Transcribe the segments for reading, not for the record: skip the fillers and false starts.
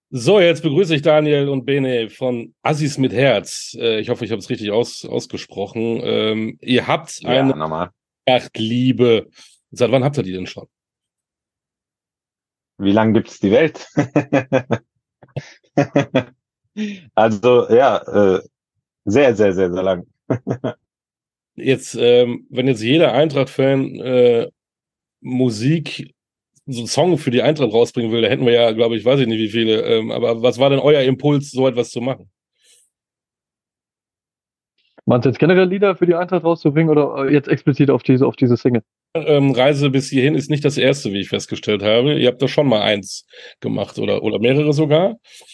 So, jetzt begrüße ich Daniel und Bene von Assis mit Herz. Ich hoffe, ich habe es richtig ausgesprochen. Ihr habt eine Ja, normal. Nachtliebe. Seit wann habt ihr die denn schon? Wie lange gibt's die Welt? Also ja, sehr, sehr, sehr, sehr lang. Jetzt, wenn jetzt jeder Eintracht-Fan Musik, so einen Song für die Eintracht rausbringen will, da hätten wir ja, glaube ich, weiß ich nicht wie viele. Aber was war denn euer Impuls, so etwas zu machen? Meinst du jetzt generell Lieder für die Eintracht rauszubringen oder jetzt explizit auf diese Single? Reise bis hierhin ist nicht das erste, wie ich festgestellt habe. Ihr habt da schon mal eins gemacht oder mehrere sogar.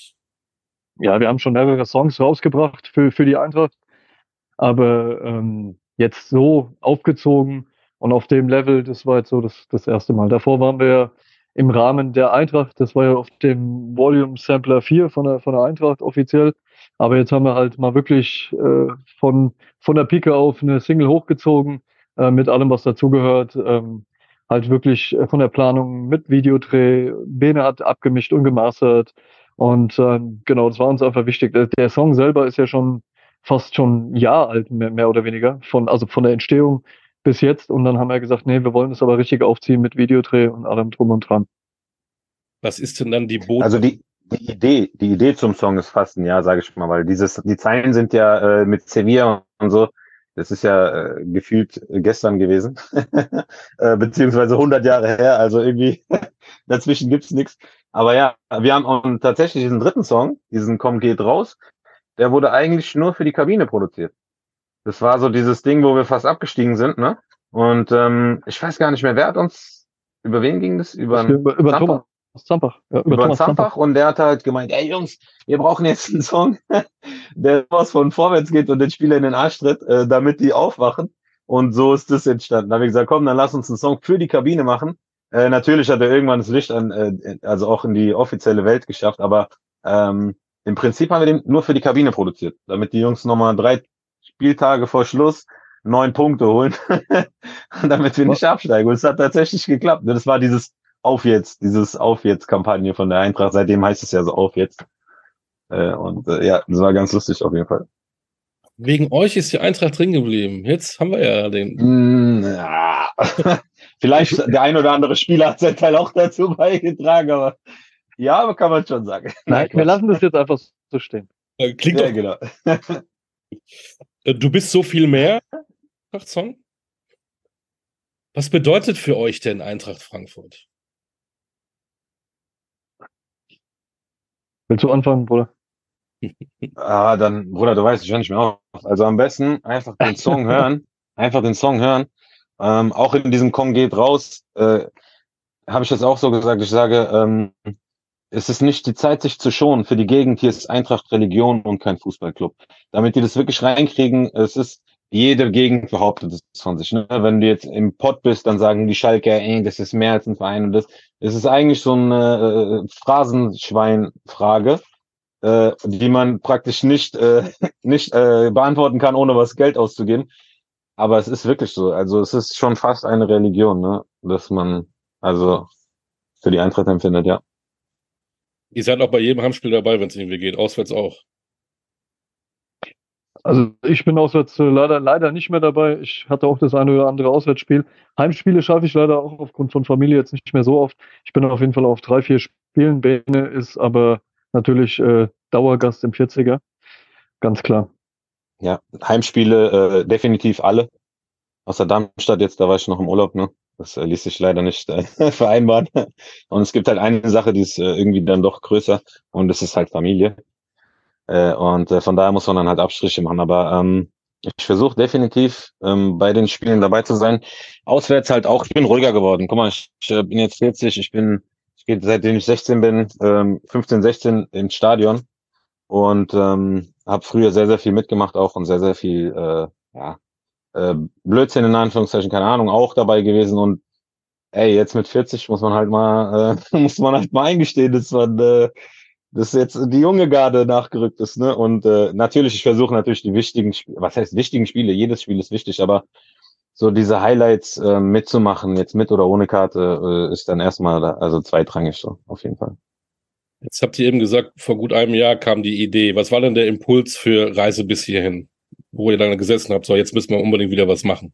Ja, wir haben schon mehrere Songs rausgebracht für die Eintracht, aber jetzt so aufgezogen und auf dem Level, das war jetzt so das erste Mal. Davor waren wir ja im Rahmen der Eintracht, das war ja auf dem Volume Sampler 4 von der Eintracht offiziell. Aber jetzt haben wir halt mal wirklich von der Pike auf eine Single hochgezogen, mit allem, was dazugehört. Halt wirklich von der Planung mit Videodreh. Bene hat abgemischt und gemastert. Und genau, das war uns einfach wichtig. Der Song selber ist ja schon fast schon ein Jahr alt, mehr oder weniger, also von der Entstehung bis jetzt. Und dann haben wir gesagt, nee, wir wollen das aber richtig aufziehen mit Videodreh und allem drum und dran. Was ist denn dann die Also Botschaft? die Idee zum Song ist fast ein Jahr, sage ich mal, weil die Zeilen sind ja mit Sevilla und so. Das ist ja gefühlt gestern gewesen, beziehungsweise 100 Jahre her. Also irgendwie dazwischen gibt's nichts. Aber ja, wir haben auch tatsächlich diesen dritten Song, diesen Komm geht raus. Der wurde eigentlich nur für die Kabine produziert. Das war so dieses Ding, wo wir fast abgestiegen sind, ne? Und ich weiß gar nicht mehr, wer hat uns, über wen ging das? Über Das wir einen über Zampfer? Thomas Zampach, ja, über Über einen Thomas Zampach. Zampach, und der hat halt gemeint, ey Jungs, wir brauchen jetzt einen Song, der was von vorwärts geht und den Spieler in den Arsch tritt, damit die aufwachen. Und so ist das entstanden. Da habe ich gesagt, komm, dann lass uns einen Song für die Kabine machen. Natürlich hat er irgendwann das Licht also auch in die offizielle Welt geschafft, aber im Prinzip haben wir den nur für die Kabine produziert, damit die Jungs nochmal 3 Spieltage vor Schluss 9 Punkte holen, damit wir nicht absteigen. Und es hat tatsächlich geklappt. Das war dieses Auf jetzt-Kampagne von der Eintracht. Seitdem heißt es ja so Auf jetzt. Ja, das war ganz lustig auf jeden Fall. Wegen euch ist die Eintracht drin geblieben. Jetzt haben wir ja den. Ja. Ich, Vielleicht der ein oder andere Spieler hat sein Teil auch dazu beigetragen, aber ja, aber kann man schon sagen. Nein, nein, wir Quatsch. lassen das jetzt einfach so stehen. Klingt Ja, doch. genau. Du bist so viel mehr, Eintracht-Song. Was bedeutet für euch denn Eintracht Frankfurt? Willst du anfangen, Bruder? Dann, Bruder, du weißt, ich höre nicht mehr auf. Also am besten einfach den Song hören. Einfach den Song hören. Auch in diesem Kong geht raus, habe ich das auch so gesagt. Ich sage, es ist nicht die Zeit, sich zu schonen. Für die Gegend hier ist Eintracht Religion und kein Fußballclub. Damit die das wirklich reinkriegen, es ist, jede Gegend behauptet es von sich. Ne? Wenn du jetzt im Pott bist, dann sagen die Schalker, ey, das ist mehr als ein Verein und das. Es ist eigentlich so eine Phrasenschwein-Frage, die man praktisch nicht beantworten kann, ohne was Geld auszugeben. Aber es ist wirklich so. Also es ist schon fast eine Religion, ne? Dass man also für die Eintracht empfindet, ja. Ihr seid auch bei jedem Heimspiel dabei, wenn es irgendwie geht. Auswärts auch. Also ich bin auswärts leider nicht mehr dabei. Ich hatte auch das eine oder andere Auswärtsspiel. Heimspiele schaffe ich leider auch aufgrund von Familie jetzt nicht mehr so oft. Ich bin auf jeden Fall auf 3, 4 Spielen. Bene ist aber natürlich Dauergast im 40er, ganz klar. Ja, Heimspiele definitiv alle. Außer Darmstadt jetzt, da war ich noch im Urlaub, ne? Das ließ sich leider nicht vereinbaren. Und es gibt halt eine Sache, die ist irgendwie dann doch größer, und das ist halt Familie. Von daher muss man dann halt Abstriche machen. Aber ich versuche definitiv bei den Spielen dabei zu sein. Auswärts halt auch, ich bin ruhiger geworden. Guck mal, ich bin jetzt 40, ich gehe seitdem ich 16 bin, 15, 16 ins Stadion, und habe früher sehr, sehr viel mitgemacht auch, und sehr, sehr viel ja, Blödsinn in Anführungszeichen, keine Ahnung, auch dabei gewesen. Und ey, jetzt mit 40 muss man halt mal, muss man halt mal eingestehen, dass jetzt die junge Garde nachgerückt ist, ne? Und natürlich, ich versuche natürlich die wichtigen, was heißt wichtigen Spiele, jedes Spiel ist wichtig, aber so diese Highlights mitzumachen, jetzt mit oder ohne Karte, ist dann erstmal also zweitrangig so, auf jeden Fall. Jetzt habt ihr eben gesagt, vor gut einem Jahr kam die Idee. Was war denn der Impuls für Reise bis hierhin? Wo ihr dann gesessen habt, so jetzt müssen wir unbedingt wieder was machen.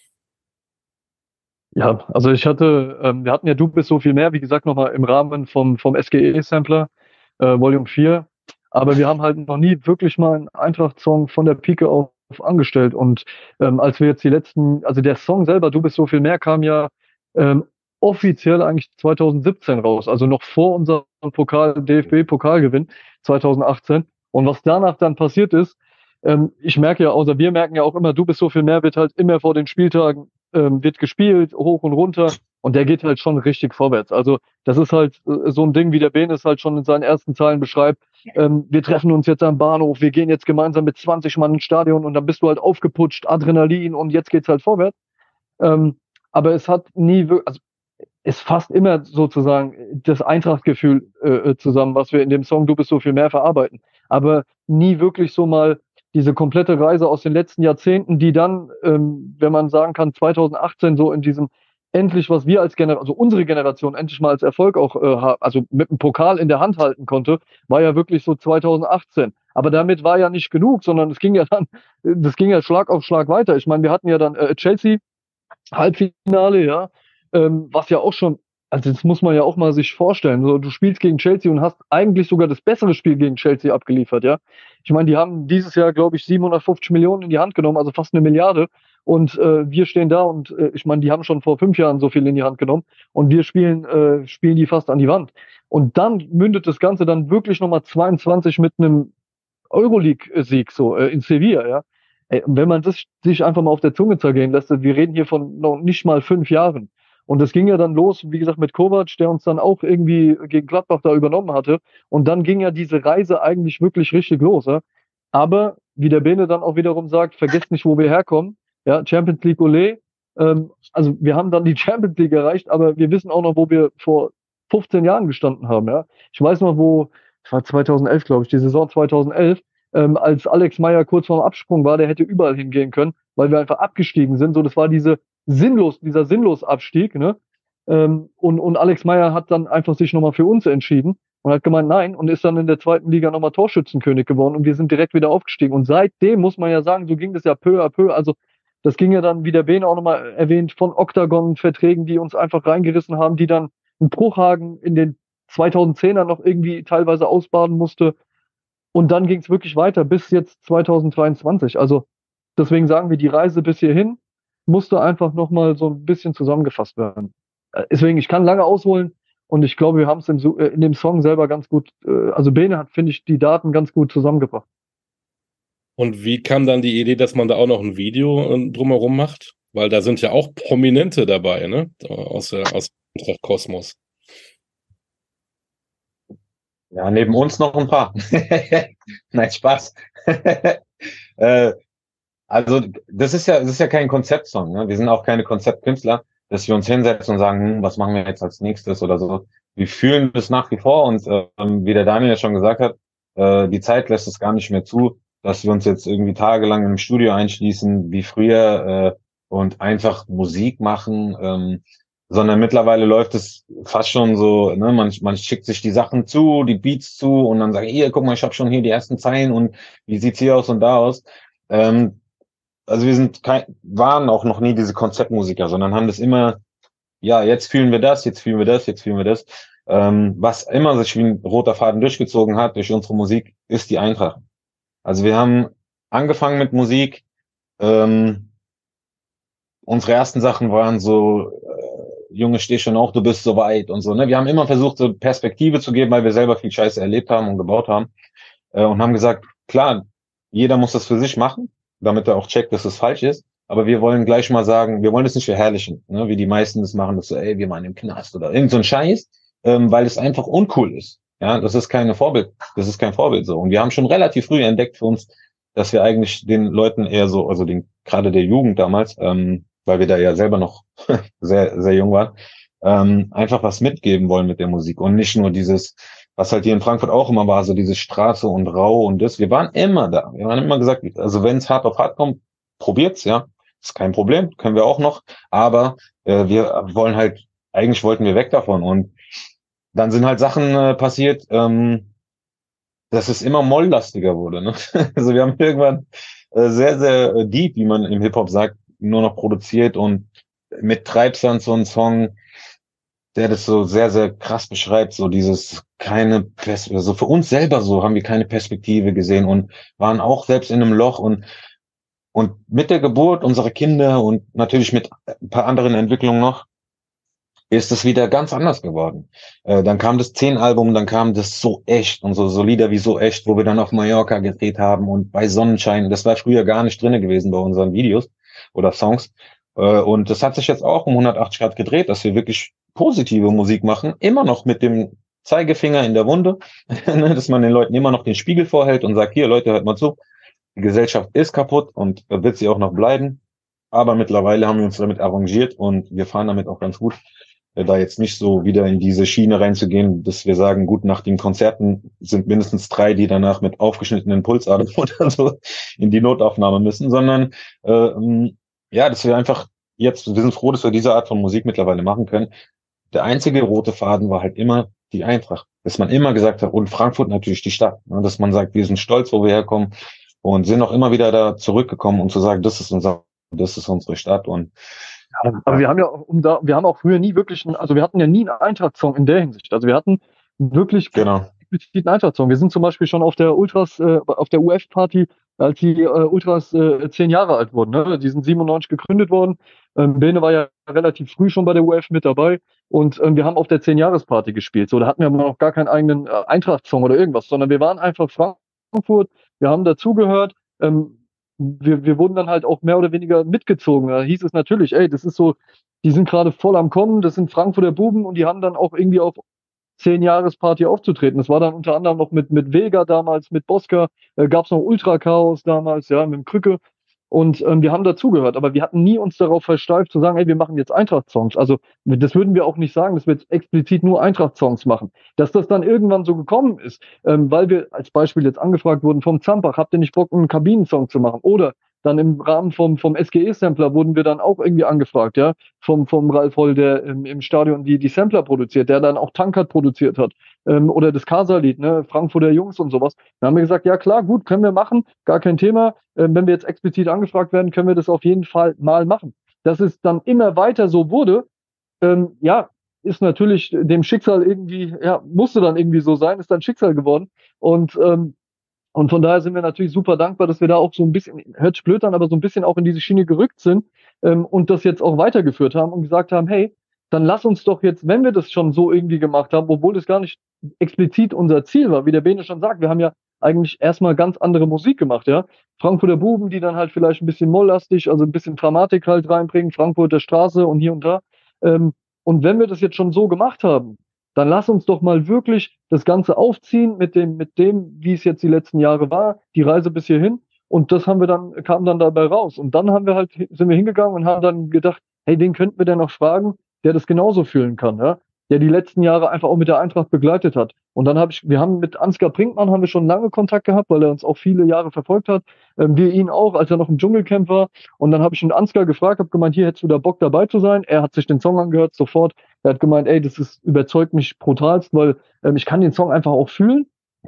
Ja, also wir hatten ja Du bist so viel mehr, wie gesagt, nochmal im Rahmen vom SGE-Sampler, Volume 4. Aber wir haben halt noch nie wirklich mal einen Eintracht-Song von der Pike auf angestellt. Und als wir jetzt also der Song selber, Du bist so viel mehr, kam ja ähm, offiziell eigentlich 2017 raus, also noch vor unserem DFB-Pokalgewinn 2018. Und was danach dann passiert ist, ich merke ja, außer wir merken ja auch immer, Du bist so viel mehr wird halt immer vor den Spieltagen wird gespielt, hoch und runter. Und der geht halt schon richtig vorwärts. Also das ist halt so ein Ding, wie der Ben es halt schon in seinen ersten Zeilen beschreibt. Wir treffen uns jetzt am Bahnhof, wir gehen jetzt gemeinsam mit 20 Mann ins Stadion und dann bist du halt aufgeputscht, Adrenalin und jetzt geht's halt vorwärts. Aber es hat nie wirklich, also es fasst immer sozusagen das Eintrachtgefühl zusammen, was wir in dem Song Du bist so viel mehr verarbeiten. Aber nie wirklich so mal diese komplette Reise aus den letzten Jahrzehnten, die dann, wenn man sagen kann, 2018 so in diesem endlich, was wir als Generation, also unsere Generation endlich mal als Erfolg auch, also mit dem Pokal in der Hand halten konnte, war ja wirklich so 2018. Aber damit war ja nicht genug, sondern es ging ja dann, das ging ja Schlag auf Schlag weiter. Ich meine, wir hatten ja dann Chelsea Halbfinale, ja, was ja auch schon, also das muss man ja auch mal sich vorstellen. So, du spielst gegen Chelsea und hast eigentlich sogar das bessere Spiel gegen Chelsea abgeliefert, ja. Ich meine, die haben dieses Jahr, glaube ich, 750 Millionen in die Hand genommen, also fast 1 Milliarde. Und wir stehen da und ich meine, die haben schon vor 5 Jahren so viel in die Hand genommen und wir spielen die fast an die Wand. Und dann mündet das Ganze dann wirklich nochmal 22 mit einem Euroleague-Sieg so in Sevilla, ja. Ey, und wenn man das sich einfach mal auf der Zunge zergehen lässt, wir reden hier von noch nicht mal 5 Jahren. Und das ging ja dann los, wie gesagt, mit Kovac, der uns dann auch irgendwie gegen Gladbach da übernommen hatte. Und dann ging ja diese Reise eigentlich wirklich richtig los. Ja? Aber, wie der Bene dann auch wiederum sagt, vergesst nicht, wo wir herkommen. Ja, Champions League Olé. Also wir haben dann die Champions League erreicht, aber wir wissen auch noch, wo wir vor 15 Jahren gestanden haben. Ja? Ich weiß noch, es war 2011, glaube ich, die Saison 2011, als Alex Meyer kurz vorm Absprung war, der hätte überall hingehen können, weil wir einfach abgestiegen sind. So, das war dieser sinnlos Abstieg, ne? Und Alex Meyer hat dann einfach sich nochmal für uns entschieden und hat gemeint, nein, und ist dann in der zweiten Liga nochmal Torschützenkönig geworden und wir sind direkt wieder aufgestiegen. Und seitdem muss man ja sagen, so ging das ja peu à peu. Also das ging ja dann, wie der Bene auch nochmal erwähnt, von Octagon-Verträgen, die uns einfach reingerissen haben, die dann ein Bruchhagen in den 2010er noch irgendwie teilweise ausbaden musste. Und dann ging es wirklich weiter bis jetzt 2023. Also deswegen sagen wir, die Reise bis hierhin musste einfach nochmal so ein bisschen zusammengefasst werden. Deswegen, ich kann lange ausholen und ich glaube, wir haben es in dem Song selber ganz gut, also Bene hat, finde ich, die Daten ganz gut zusammengebracht. Und wie kam dann die Idee, dass man da auch noch ein Video drumherum macht? Weil da sind ja auch Prominente dabei, ne? Aus Eintracht Kosmos. Ja, neben uns noch ein paar. Nein, Spaß. Also das ist ja kein Konzeptsong. Ne? Wir sind auch keine Konzeptkünstler, dass wir uns hinsetzen und sagen, was machen wir jetzt als nächstes oder so. Wir fühlen das nach wie vor und wie der Daniel ja schon gesagt hat, die Zeit lässt es gar nicht mehr zu, dass wir uns jetzt irgendwie tagelang im Studio einschließen wie früher und einfach Musik machen. Sondern mittlerweile läuft es fast schon so, ne, man schickt sich die Sachen zu, die Beats zu und dann sagt, hier, guck mal, ich habe schon hier die ersten Zeilen und wie sieht's hier aus und da aus. Also wir waren auch noch nie diese Konzeptmusiker, sondern haben das immer, ja, jetzt fühlen wir das, jetzt fühlen wir das, jetzt fühlen wir das. Was immer sich wie ein roter Faden durchgezogen hat durch unsere Musik, ist die Eintracht. Also wir haben angefangen mit Musik, unsere ersten Sachen waren so, Junge, steh schon auf, du bist so weit und so. Ne? Wir haben immer versucht, so Perspektive zu geben, weil wir selber viel Scheiße erlebt haben und gebaut haben. Und haben gesagt, klar, jeder muss das für sich machen, damit er auch checkt, dass es falsch ist. Aber wir wollen gleich mal sagen, wir wollen es nicht verherrlichen, ne? Wie die meisten das machen, dass so, ey, wir machen im Knast oder irgend so ein Scheiß, weil es einfach uncool ist. Ja, das ist kein Vorbild so. Und wir haben schon relativ früh entdeckt für uns, dass wir eigentlich den Leuten eher so, also gerade der Jugend damals, weil wir da ja selber noch sehr, sehr jung waren, einfach was mitgeben wollen mit der Musik und nicht nur dieses, was halt hier in Frankfurt auch immer war, so diese Straße und Rau und das. Wir waren immer da. Wir haben immer gesagt, also wenn es hart auf hart kommt, probiert's, ja. Ist kein Problem, können wir auch noch. Aber wir wollen halt, eigentlich wollten wir weg davon und dann sind halt Sachen passiert, dass es immer molllastiger wurde. Ne? Also wir haben irgendwann sehr, sehr deep, wie man im Hip-Hop sagt, nur noch produziert und mit Treibsand so einen Song, der das so sehr, sehr krass beschreibt, so dieses also für uns selber so haben wir keine Perspektive gesehen und waren auch selbst in einem Loch und mit der Geburt unserer Kinder und natürlich mit ein paar anderen Entwicklungen noch, ist es wieder ganz anders geworden. Dann kam das 10 Album, dann kam das So Echt und so Lieder wie So Echt, wo wir dann auf Mallorca gedreht haben und bei Sonnenschein. Das war früher gar nicht drinne gewesen bei unseren Videos oder Songs. Und das hat sich jetzt auch um 180 Grad gedreht, dass wir wirklich positive Musik machen, immer noch mit dem Zeigefinger in der Wunde, dass man den Leuten immer noch den Spiegel vorhält und sagt, hier Leute, hört mal zu, die Gesellschaft ist kaputt und wird sie auch noch bleiben. Aber mittlerweile haben wir uns damit arrangiert und wir fahren damit auch ganz gut, da jetzt nicht so wieder in diese Schiene reinzugehen, dass wir sagen, gut, nach den Konzerten sind mindestens 3, die danach mit aufgeschnittenen Pulsadern oder so in die Notaufnahme müssen, sondern ja, dass wir einfach jetzt, wir sind froh, dass wir diese Art von Musik mittlerweile machen können. Der einzige rote Faden war halt immer die Eintracht, dass man immer gesagt hat, und Frankfurt natürlich die Stadt, ne, dass man sagt, wir sind stolz, wo wir herkommen und sind auch immer wieder da zurückgekommen, um zu sagen, das ist unsere Stadt und Aber wir haben ja, wir haben auch früher nie wirklich, also wir hatten ja nie einen Eintracht-Song in der Hinsicht. Also wir hatten wirklich genau. expliziten Eintracht-Song. Wir sind zum Beispiel schon auf der Ultras, auf der UF-Party, als die Ultras 10 Jahre alt wurden. Ne? Die sind 97 gegründet worden. Bene war ja relativ früh schon bei der UF mit dabei. Und wir haben auf der 10-Jahres-Party gespielt. So, da hatten wir aber noch gar keinen eigenen Eintracht-Song oder irgendwas, sondern wir waren einfach Frankfurt, wir haben dazugehört. Wir wurden dann halt auch mehr oder weniger mitgezogen. Da hieß es natürlich, ey, das ist so, die sind gerade voll am Kommen, das sind Frankfurter Buben und die haben dann auch irgendwie auf 10-Jahres-Party aufzutreten. Das war dann unter anderem noch mit Vega damals, mit Bosca, gab es noch Ultra Chaos damals, ja, mit dem Krücke. Und wir haben dazugehört, aber wir hatten nie uns darauf versteift zu sagen, hey, wir machen jetzt Eintracht-Songs. Also das würden wir auch nicht sagen, dass wir jetzt explizit nur Eintracht-Songs machen. Dass das dann irgendwann so gekommen ist, weil wir als Beispiel jetzt angefragt wurden vom Zampach, habt ihr nicht Bock, einen Kabinensong zu machen? Oder dann im Rahmen vom SGE-Sampler wurden wir dann auch irgendwie angefragt, ja, vom Ralf Holl, der im Stadion die Sampler produziert, der dann auch Tankard produziert hat, oder das Casa-Lied, ne, Frankfurter Jungs und sowas. Dann haben wir gesagt, ja klar, gut, können wir machen, gar kein Thema. Wenn wir jetzt explizit angefragt werden, können wir das auf jeden Fall mal machen. Dass es dann immer weiter so wurde, ja, ist natürlich dem Schicksal irgendwie, ja, musste dann irgendwie so sein, ist dann Schicksal geworden. Und von daher sind wir natürlich super dankbar, dass wir da auch so ein bisschen, hört sich blöd an, aber so ein bisschen auch in diese Schiene gerückt sind und das jetzt auch weitergeführt haben und gesagt haben, hey, dann lass uns doch jetzt, wenn wir das schon so irgendwie gemacht haben, obwohl das gar nicht explizit unser Ziel war, wie der Bene schon sagt, wir haben ja eigentlich erstmal ganz andere Musik gemacht, ja. Frankfurter Buben, die dann halt vielleicht ein bisschen molllastig, also ein bisschen Dramatik halt reinbringen, Frankfurter Straße und hier und da. Und wenn wir das jetzt schon so gemacht haben, dann lass uns doch mal wirklich das Ganze aufziehen mit dem, wie es jetzt die letzten Jahre war, die Reise bis hierhin. Und das kam dann dabei raus. Und dann sind wir hingegangen und haben dann gedacht, hey, wen könnten wir denn noch fragen, der das genauso fühlen kann, ja? Der die letzten Jahre einfach auch mit der Eintracht begleitet hat. Und dann wir haben mit Ansgar Brinkmann haben wir schon lange Kontakt gehabt, weil er uns auch viele Jahre verfolgt hat. Wir ihn auch, als er noch im Dschungelcamp war. Und dann habe ich ihn Ansgar gefragt, habe gemeint, hier hättest du da Bock dabei zu sein. Er hat sich den Song angehört, sofort. Er hat gemeint, ey, überzeugt mich brutalst, weil ich kann den Song einfach auch fühlen.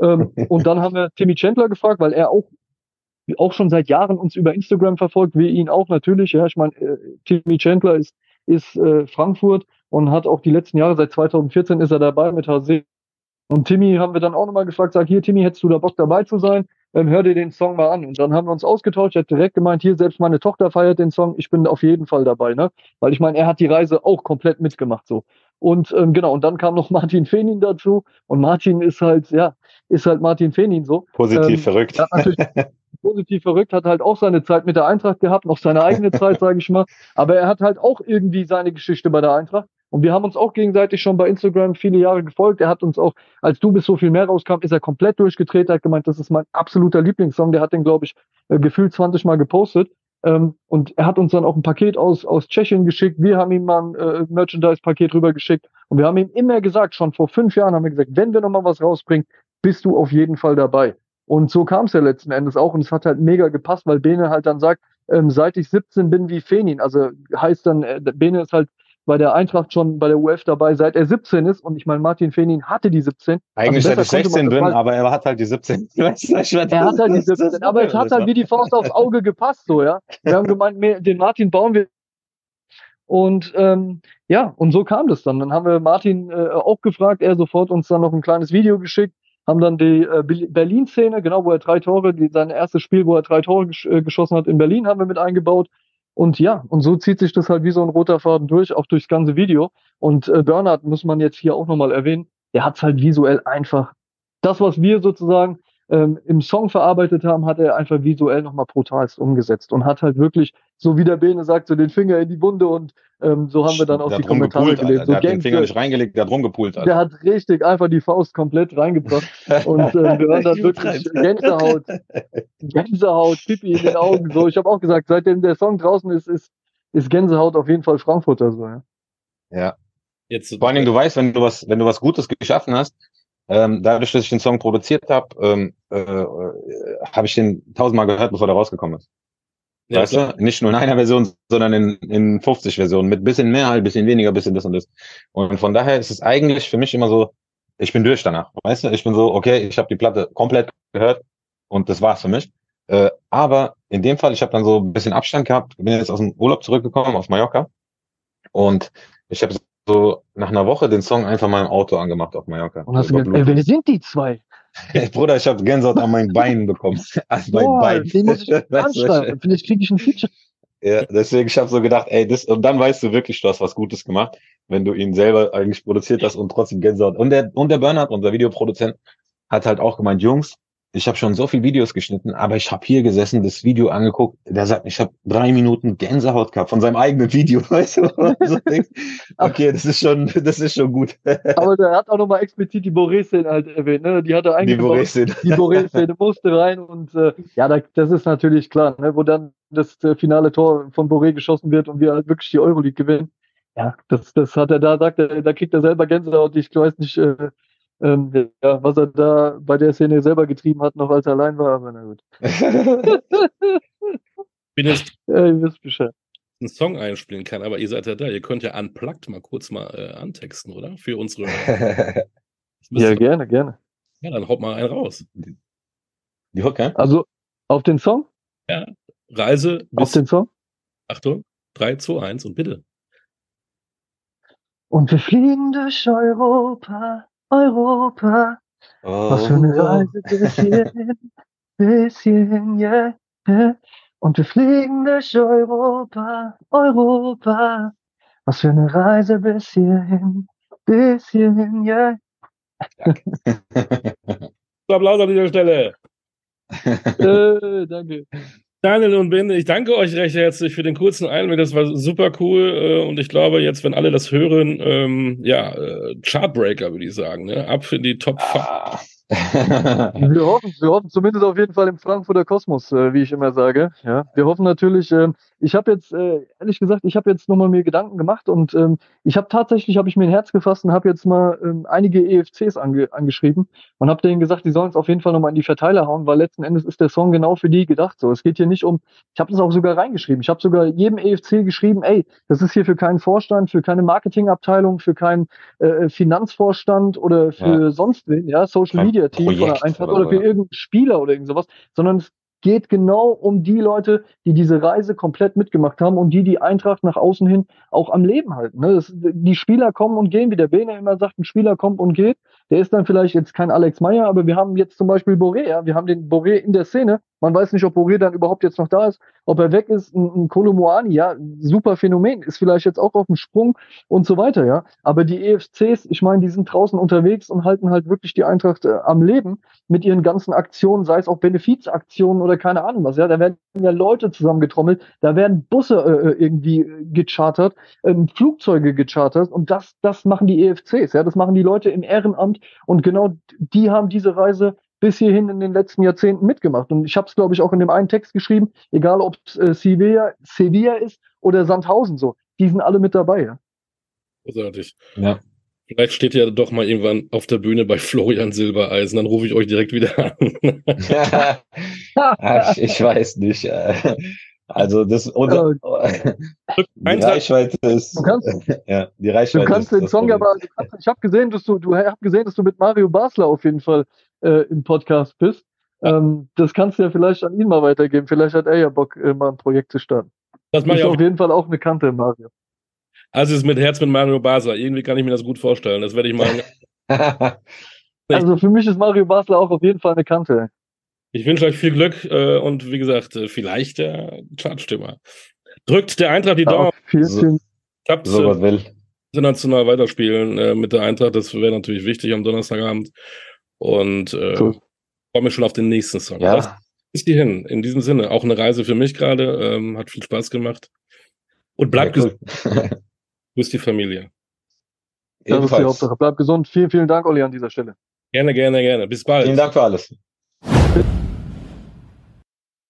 Und dann haben wir Timmy Chandler gefragt, weil er auch schon seit Jahren uns über Instagram verfolgt, wir ihn auch natürlich. Ja, ich meine, Timmy Chandler ist Frankfurt und hat auch die letzten Jahre, seit 2014 ist er dabei mit HC. Und Timmy haben wir dann auch nochmal gefragt, sag hier, Timmy, hättest du da Bock dabei zu sein? Hör dir den Song mal an. Und dann haben wir uns ausgetauscht. Er hat direkt gemeint, hier, selbst meine Tochter feiert den Song. Ich bin auf jeden Fall dabei, ne? Weil ich meine, er hat die Reise auch komplett mitgemacht, so. Und genau, und dann kam noch Martin Fenin dazu. Und Martin ist halt, ja, ist halt Martin Fenin so. Positiv verrückt. Er hat natürlich positiv verrückt, hat halt auch seine Zeit mit der Eintracht gehabt, noch seine eigene Zeit, sage ich mal. Aber er hat halt auch irgendwie seine Geschichte bei der Eintracht. Und wir haben uns auch gegenseitig schon bei Instagram viele Jahre gefolgt. Er hat uns auch, als Du bist so viel mehr rauskam, ist er komplett durchgedreht. Er hat gemeint, das ist mein absoluter Lieblingssong. Der hat den, glaube ich, gefühlt 20 Mal gepostet. Und er hat uns dann auch ein Paket aus Tschechien geschickt. Wir haben ihm mal ein Merchandise-Paket rübergeschickt. Und wir haben ihm immer gesagt, schon vor 5 Jahren haben wir gesagt, wenn wir nochmal was rausbringen, bist du auf jeden Fall dabei. Und so kam es ja letzten Endes auch. Und es hat halt mega gepasst, weil Bene halt dann sagt, seit ich 17 bin wie Fenin. Also heißt dann, Bene ist halt bei der Eintracht schon bei der UF dabei, seit er 17 ist. Und ich meine, Martin Fenin hatte die 17. Eigentlich Also hätte ich besser konnte 16 man das drin, halt, aber er hat halt die 17. Weißt du, er hat halt die 17, aber es hat halt wie die Faust aufs Auge gepasst, so, ja. Wir haben gemeint, den Martin bauen wir. Und ja, und so kam das dann. Dann haben wir Martin auch gefragt, er sofort uns dann noch ein kleines Video geschickt, haben dann die Berlin-Szene, genau, wo er 3 Tore, sein erstes Spiel, wo er 3 Tore geschossen hat in Berlin, haben wir mit eingebaut. Und ja, und so zieht sich das halt wie so ein roter Faden durch, auch durchs ganze Video. Und Bernhard muss man jetzt hier auch nochmal erwähnen, der hat es halt visuell einfach, das, was wir sozusagen im Song verarbeitet haben, hat er einfach visuell nochmal brutalst umgesetzt und hat halt wirklich, so wie der Bene sagt, so den Finger in die Wunde und so haben wir dann auch der die hat drum Kommentare gepult, Alter. gelesen. So Der hat den Finger nicht reingelegt, der hat rumgepult, Alter. der hat richtig einfach die Faust komplett reingebracht und wir hören dann wirklich Gänsehaut, Pipi in den Augen. So, ich habe auch gesagt, seitdem der Song draußen ist Gänsehaut auf jeden Fall Frankfurter so. Ja. Ja. Jetzt, Vor allen Dingen, du weißt, wenn du was Gutes geschaffen hast, dadurch, dass ich den Song produziert habe, habe ich den 1000-mal gehört, bevor der rausgekommen ist. ja, Weißt du? Nicht nur in einer Version, sondern in 50 Versionen. Mit bisschen mehr, halt bisschen weniger, bisschen das und das. Und von daher ist es eigentlich für mich immer so, ich bin durch danach. Weißt du? Ich bin so, okay, ich habe die Platte komplett gehört und das war's für mich. Aber in dem Fall, ich habe dann so ein bisschen Abstand gehabt, bin jetzt aus dem Urlaub zurückgekommen, auf Mallorca. Und ich habe so nach einer Woche den Song einfach mal im Auto angemacht auf Mallorca. Und hast du gesagt, ey, wer sind die zwei? Hey, Bruder, ich habe Gänsehaut an meinen Beinen bekommen. An meinen Beinen. Den muss ich anschreiben. Vielleicht kriege ich ein Feature. Ja, deswegen, ich habe so gedacht, ey, und dann weißt du wirklich, du hast was Gutes gemacht, wenn du ihn selber eigentlich produziert hast und trotzdem Gänsehaut. Und der Bernhard, unser Videoproduzent, hat halt auch gemeint, Jungs, ich habe schon so viele Videos geschnitten, aber ich habe hier gesessen, das Video angeguckt, der sagt, ich habe 3 Minuten Gänsehaut gehabt von seinem eigenen Video, weißt du? So denkst, okay, das ist schon gut. Aber der hat auch nochmal explizit die Boré-Szene halt erwähnt, ne? Die hat er eingebaut. Die Boré-Szene musste rein und ja, das ist natürlich klar, ne? Wo dann das finale Tor von Boré geschossen wird und wir halt wirklich die Euroleague gewinnen. Ja, das hat er da, sagt er, da kriegt er selber Gänsehaut. Ich weiß nicht, ja, was er da bei der Szene selber getrieben hat, noch als er allein war, aber na gut. bin jetzt Ihr wisst Bescheid. einen Song einspielen kann, aber ihr seid ja da. Ihr könnt ja Unplugged mal kurz mal antexten, oder? Für unsere. Ja, gerne. Ja, dann haut mal einen raus. Die Hook, ja? Also auf den Song? Ja, Reise bis. Auf den Song? Achtung, 3, 2, 1 und bitte. Und wir fliegen durch Europa. Was für eine Reise bis hierhin, yeah. Und wir fliegen durch Europa. Was für eine Reise bis hierhin, yeah. Applaus an dieser Stelle. Danke. Daniel und Ben, ich danke euch recht herzlich für den kurzen Einblick. Das war super cool. Und ich glaube, jetzt, wenn alle das hören, Chartbreaker, würde ich sagen. Ne? Ab in die Top 5. Wir hoffen zumindest auf jeden Fall im Frankfurter Kosmos, wie ich immer sage. Ja, wir hoffen natürlich, ich habe jetzt, ehrlich gesagt, nochmal mir Gedanken gemacht und habe ich mir ein Herz gefasst und habe jetzt mal einige EFCs angeschrieben und habe denen gesagt, die sollen es auf jeden Fall nochmal in die Verteiler hauen, weil letzten Endes ist der Song genau für die gedacht. So, es geht hier nicht um, ich habe das auch sogar reingeschrieben. Ich habe sogar jedem EFC geschrieben, ey, das ist hier für keinen Vorstand, für keine Marketingabteilung, für keinen Finanzvorstand oder für sonst wen, ja, Social Media Team von der Eintracht oder für irgendeinen Spieler oder irgend sowas, sondern es geht genau um die Leute, die diese Reise komplett mitgemacht haben und die Eintracht nach außen hin auch am Leben halten. Ne? Die Spieler kommen und gehen, wie der Bene immer sagt, ein Spieler kommt und geht. Der ist dann vielleicht jetzt kein Alex Meyer, aber wir haben jetzt zum Beispiel Boré, ja? Wir haben den Boré in der Szene. Man weiß nicht, ob Boré dann überhaupt jetzt noch da ist, ob er weg ist. Ein Kolo Muani, ja, super Phänomen, ist vielleicht jetzt auch auf dem Sprung und so weiter, ja. Aber die EFCs, ich meine, die sind draußen unterwegs und halten halt wirklich die Eintracht am Leben mit ihren ganzen Aktionen, sei es auch Benefizaktionen oder keine Ahnung was, ja. Da werden ja Leute zusammengetrommelt, da werden Busse irgendwie gechartert, Flugzeuge gechartert und das machen die EFCs, ja. Das machen die Leute im Ehrenamt und genau die haben diese Reise bis hierhin in den letzten Jahrzehnten mitgemacht. Und ich habe es, glaube ich, auch in dem einen Text geschrieben, egal ob es Sevilla ist oder Sandhausen so. Die sind alle mit dabei, ja. Großartig. Ja. Vielleicht steht ihr doch mal irgendwann auf der Bühne bei Florian Silbereisen, dann rufe ich euch direkt wieder an. Ich weiß nicht. Also die Reichweite ist, ja, die Reichweite du kannst ist den Song aber, ich habe gesehen, dass du mit Mario Basler auf jeden Fall im Podcast bist. Das kannst du ja vielleicht an ihn mal weitergeben. Vielleicht hat er ja Bock, mal ein Projekt zu starten. Das mache Ist ich auf jeden Fall auch eine Kante, Mario. Also es ist mit Herz mit Mario Basler. Irgendwie kann ich mir das gut vorstellen. Das werde ich mal. Also für mich ist Mario Basler auch auf jeden Fall eine Kante. Ich wünsche euch viel Glück und wie gesagt, vielleicht der Chartstimmer. Drückt der Eintracht die Daumen. Klappt so Gott will. International weiterspielen mit der Eintracht. Das wäre natürlich wichtig am Donnerstagabend. Und freue mich schon auf den nächsten Song. Ja. Das ist die hin. In diesem Sinne, auch eine Reise für mich gerade. Hat viel Spaß gemacht. Und bleibt gesund. Grüß die Familie. Das ist die Hauptsache. Bleibt gesund. Vielen, vielen Dank, Olli, an dieser Stelle. Gerne, gerne, gerne. Bis bald. Vielen Dank für alles.